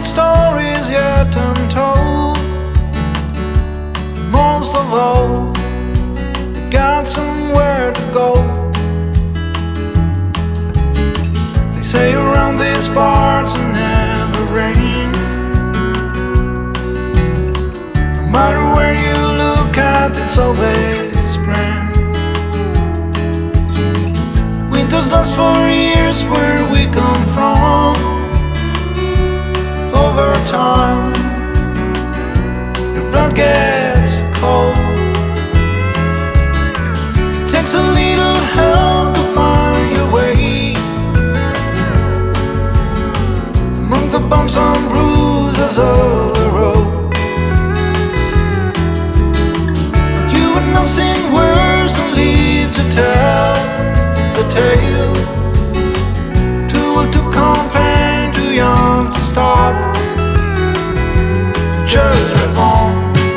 got stories yet untold. Most of all, we got somewhere to go. They say around these parts it never rains. No matter where you look at, it's always spring. Winters last for years where we come from. Over time, your blood gets cold. It takes a little help to find your way among the bumps and bruises of the road. But you and I've seen worse and live to tell the tale. Too old to complain, too young to stop. Just reform.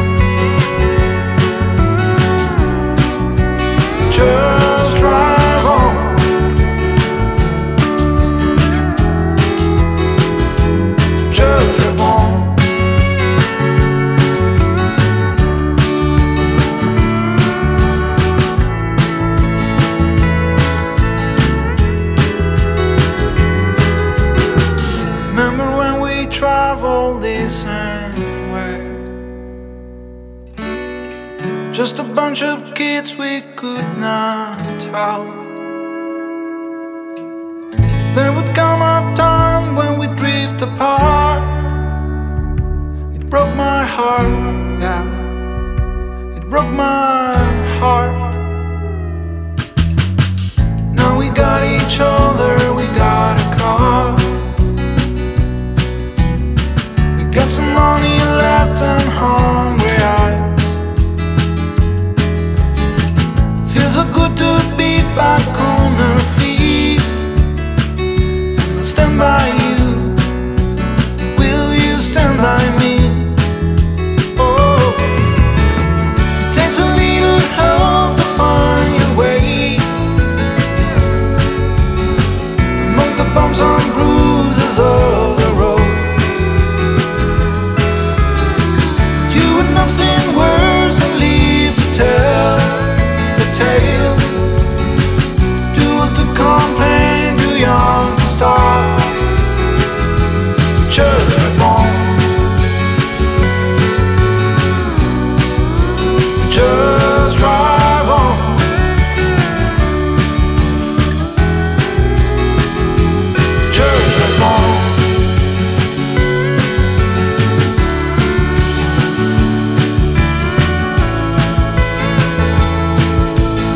Just drive on. Just reform. Remember when we traveled this same way? Just a bunch of kids we could not tell. There would come a time when we drift apart. It broke my heart, yeah. It broke my heart.